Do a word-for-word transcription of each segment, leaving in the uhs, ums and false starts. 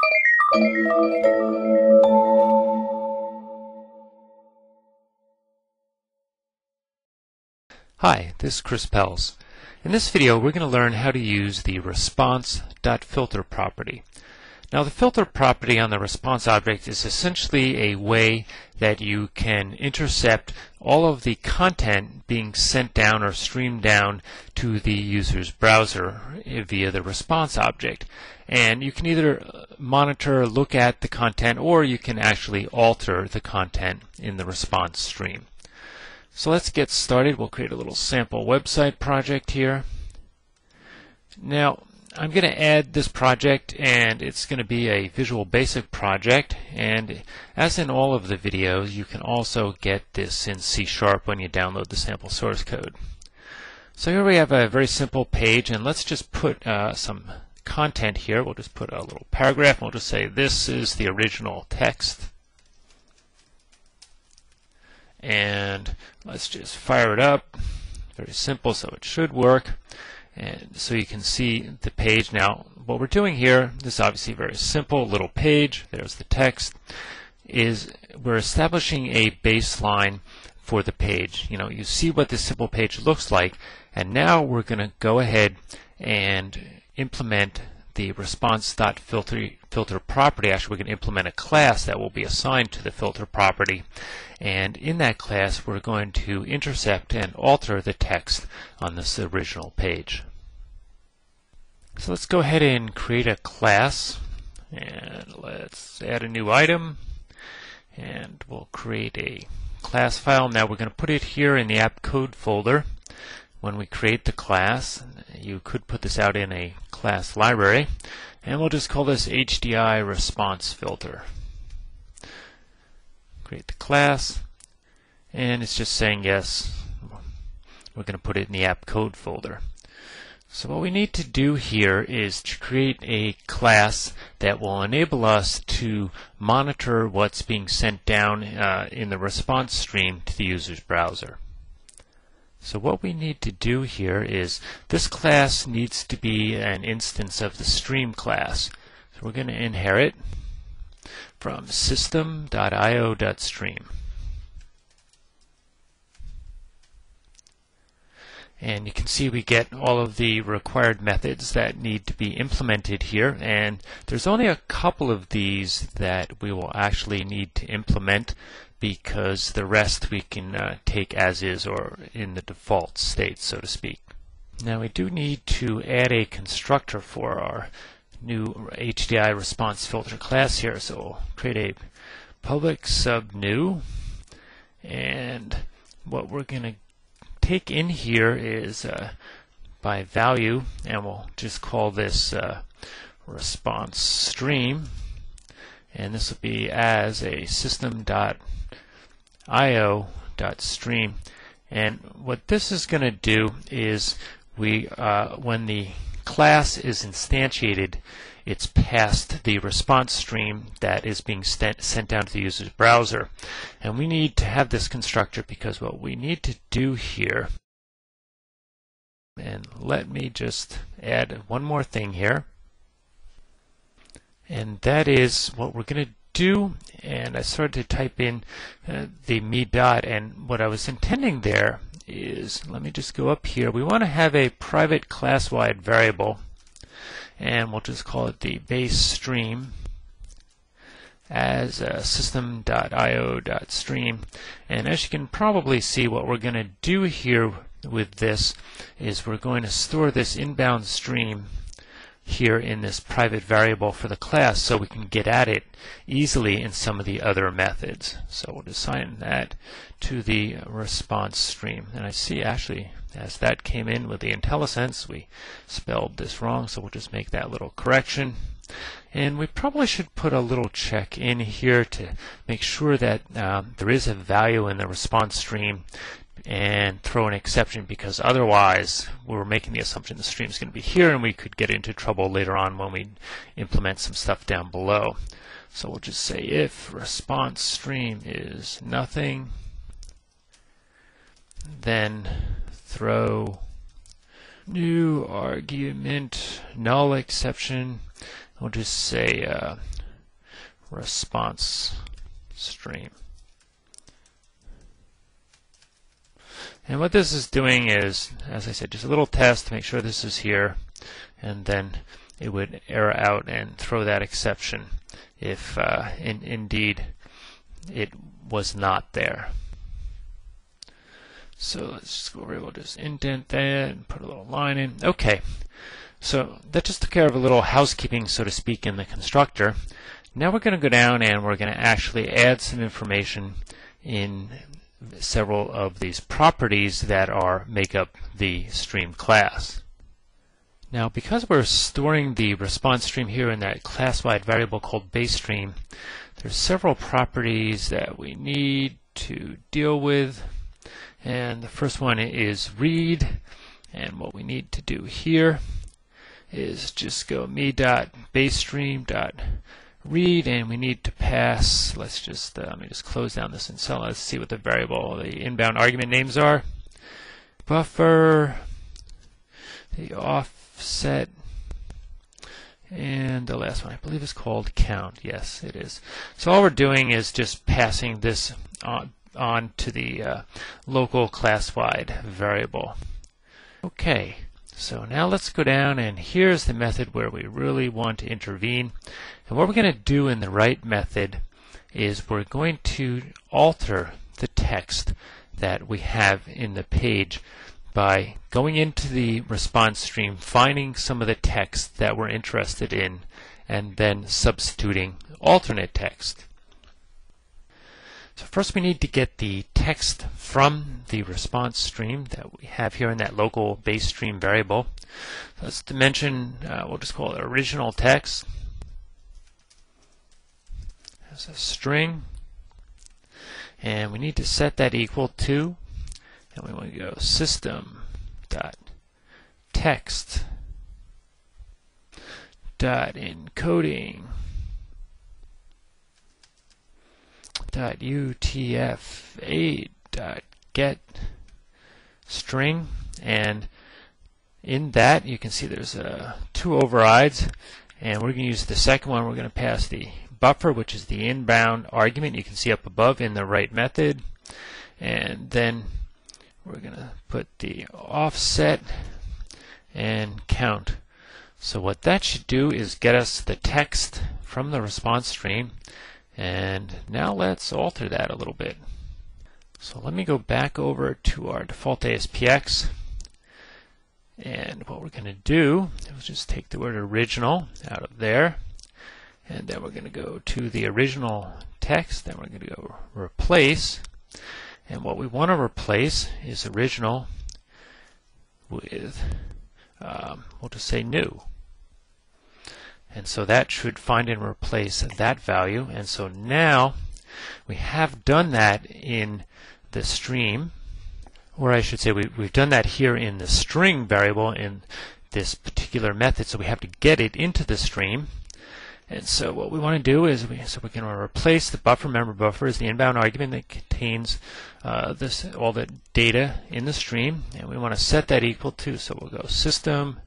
Hi, this is Chris Pelz. In this video we're going to learn how to use the response.filter property. Now the filter property on the response object is essentially a way that you can intercept all of the content being sent down or streamed down to the user's browser via the response object. And you can either monitor, look at the content, or you can actually alter the content in the response stream. So let's get started. We'll create a little sample website project here. Now I'm going to add this project, and it's going to be a Visual Basic project, and as in all of the videos you can also get this in C sharp when you download the sample source code. So here we have a very simple page, and let's just put uh, some content here. We'll just put a little paragraph, and we'll just say this is the original text. And let's just fire it up. Very simple, so it should work. And so you can see the page. Now what we're doing here, this is obviously very simple little page, there's the text, is we're establishing a baseline for the page. You know, you see what this simple page looks like, and now we're going to go ahead and implement the response.filter filter property. Actually, we're going to implement a class that will be assigned to the filter property, and in that class we're going to intercept and alter the text on this original page. So let's go ahead and create a class, and let's add a new item, and we'll create a class file. Now we're going to put it here in the app code folder. When we create the class, you could put this out in a class library, and we'll just call this H D I response filter. Create the class, and it's just saying yes. We're going to put it in the app code folder. So what we need to do here is to create a class that will enable us to monitor what's being sent down uh, in the response stream to the user's browser. So what we need to do here is this class needs to be an instance of the stream class. So we're going to inherit from system dot I O dot stream. And you can see we get all of the required methods that need to be implemented here, and there's only a couple of these that we will actually need to implement, because the rest we can uh, take as is or in the default state, so to speak. Now we do need to add a constructor for our new H D I response filter class here, so we'll create a public sub new, and what we're going to take in here is uh, by value, and we'll just call this uh, response stream, and this will be as a system dot I O dot stream. And what this is going to do is we uh, when the class is instantiated, it's passed the response stream that is being sent down to the user's browser. And we need to have this constructor because what we need to do here, and let me just add one more thing here, and that is what we're going to do, and I started to type in uh, the me dot, and what I was intending there is, let me just go up here, we want to have a private class-wide variable, and we'll just call it the base stream as uh, system dot I O dot stream. And as you can probably see, what we're going to do here with this is we're going to store this inbound stream here in this private variable for the class, so we can get at it easily in some of the other methods. So we'll assign that to the response stream. And I see actually as that came in with the IntelliSense, we spelled this wrong, so we'll just make that little correction. And we probably should put a little check in here to make sure that um, there is a value in the response stream, and throw an exception, because otherwise we're making the assumption the stream is going to be here, and we could get into trouble later on when we implement some stuff down below. So we'll just say if response stream is nothing, then throw new argument null exception, We'll just say uh, response stream. And what this is doing is, as I said, just a little test to make sure this is here, and then it would error out and throw that exception if uh, in, indeed it was not there. So let's just go over here, we'll just indent that and put a little line in. Okay, so that just took care of a little housekeeping, so to speak, in the constructor. Now we're going to go down and we're going to actually add some information in several of these properties that are make up the stream class. Now, because we're storing the response stream here in that class-wide variable called baseStream, there's several properties that we need to deal with. And the first one is read, and what we need to do here is just go me.baseStream.read, and we need to pass, let's just, uh, let me just close down this and so let's see what the variable, the inbound argument names are. Buffer, the offset, and the last one I believe is called count. Yes, it is. So all we're doing is just passing this on, on to the uh, local class-wide variable. Okay, so now let's go down, and here's the method where we really want to intervene. And what we're going to do in the write method is we're going to alter the text that we have in the page by going into the response stream, finding some of the text that we're interested in, and then substituting alternate text. So first we need to get the text from the response stream that we have here in that local base stream variable. Let's dimension, uh, we'll just call it original text as a string, and we need to set that equal to, and we want to go system dot text dot encoding dot utf-eight dot get string, and in that you can see there's uh, two overrides, and we're going to use the second one. We're going to pass the buffer, which is the inbound argument you can see up above in the write method, and then we're going to put the offset and count. So what that should do is get us the text from the response stream, and now let's alter that a little bit. So let me go back over to our default A S P X, and what we're going to do is just take the word original out of there, and then we're going to go to the original text, then we're going to go replace, and what we want to replace is original with, um, we'll just say new. And so that should find and replace that value. And so now we have done that in the stream, or I should say we, we've done that here in the string variable in this particular method. So we have to get it into the stream. And so what we want to do is we, so we're going to replace the buffer. Remember, buffer is the inbound argument that contains uh, this all the data in the stream, and we want to set that equal to. So we'll go system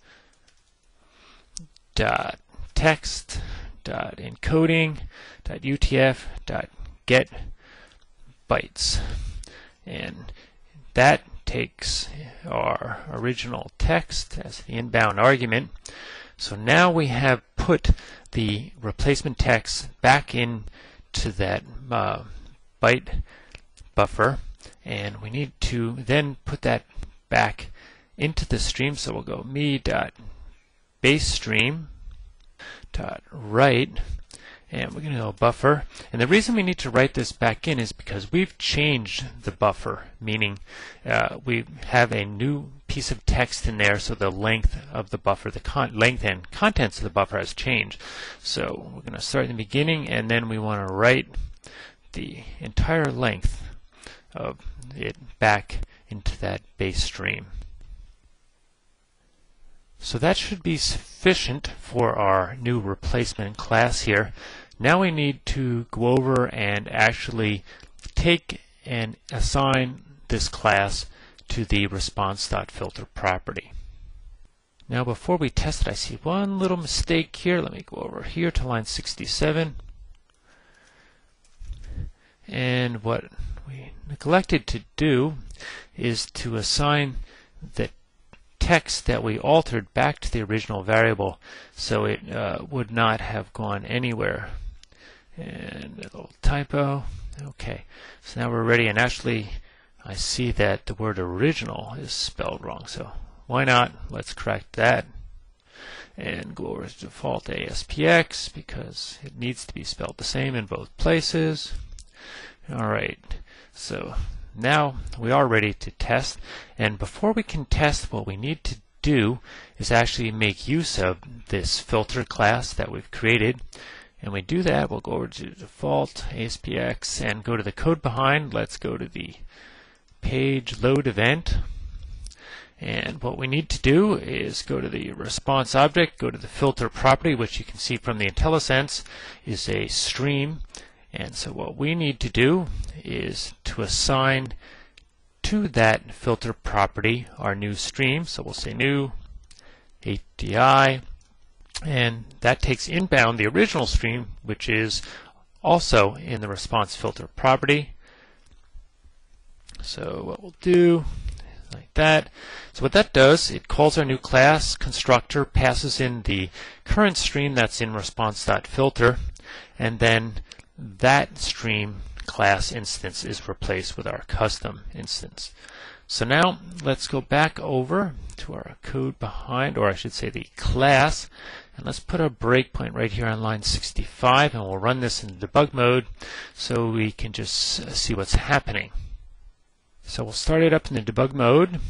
dot text dot encoding dot utf dot get bytes, and that takes our original text as the inbound argument. So now we have put the replacement text back into that uh, byte buffer, and we need to then put that back into the stream. So we'll go me.baseStream.write, and we're going to go buffer. And the reason we need to write this back in is because we've changed the buffer, meaning uh, we have a new piece of text in there, so the length of the buffer, the con length and contents of the buffer has changed. So we're going to start in the beginning, and then we want to write the entire length of it back into that base stream. So that should be sufficient for our new replacement class here. Now we need to go over and actually take and assign this class to the response.filter property. Now before we test it, I see one little mistake here. Let me go over here to line sixty-seven. And what we neglected to do is to assign the text that we altered back to the original variable, so it uh, would not have gone anywhere. And a little typo. Okay, so now we're ready, and actually I see that the word original is spelled wrong, so why not? Let's correct that and go over to default A S P X because it needs to be spelled the same in both places. Alright, so now we are ready to test, and before we can test, what we need to do is actually make use of this filter class that we've created. And we do that, we'll go over to default A S P X and go to the code behind. Let's go to the page load event. And what we need to do is go to the response object, go to the filter property, which you can see from the IntelliSense is a stream. And so what we need to do is to assign to that filter property our new stream. So we'll say new A P I, and that takes inbound the original stream, which is also in the response filter property. So what we'll do like that. So what that does, it calls our new class constructor, passes in the current stream that's in response.filter, and then that stream class instance is replaced with our custom instance. So now let's go back over to our code behind, or I should say the class, and let's put a breakpoint right here on line sixty-five, and we'll run this in debug mode so we can just see what's happening. So we'll start it up in the debug mode,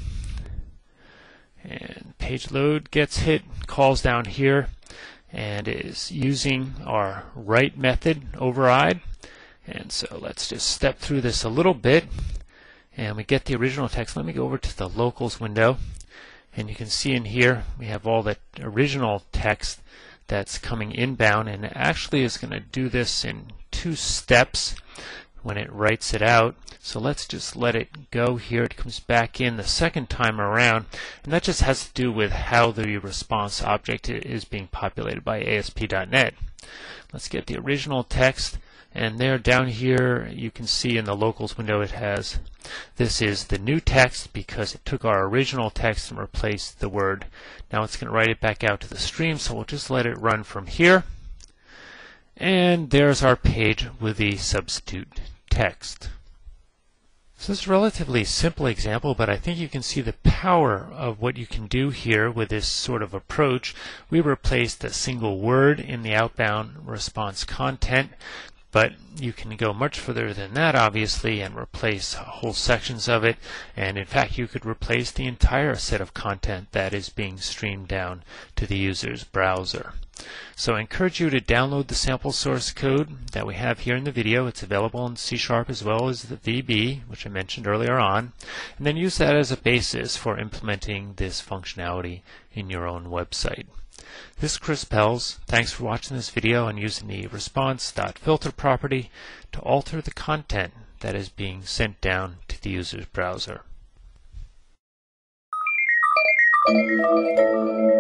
and page load gets hit, calls down here, and is using our write method override. And so let's just step through this a little bit, and we get the original text. Let me go over to the locals window, and you can see in here we have all the original text that's coming inbound, and it actually is going to do this in two steps when it writes it out. So let's just let it go here. It comes back in the second time around, and that just has to do with how the response object is being populated by A S P dot net. Let's get the original text, and there down here you can see in the locals window it has, this is the new text because it took our original text and replaced the word. Now it's going to write it back out to the stream, so we'll just let it run from here. And there's our page with the substitute text. So this is a relatively simple example, but I think you can see the power of what you can do here with this sort of approach. We replaced a single word in the outbound response content, but you can go much further than that, obviously, and replace whole sections of it. And in fact, you could replace the entire set of content that is being streamed down to the user's browser. So I encourage you to download the sample source code that we have here in the video. It's available in C Sharp as well as the V B, which I mentioned earlier on, and then use that as a basis for implementing this functionality in your own website. This is Chris Pelz. Thanks for watching this video and using the response.filter property to alter the content that is being sent down to the user's browser.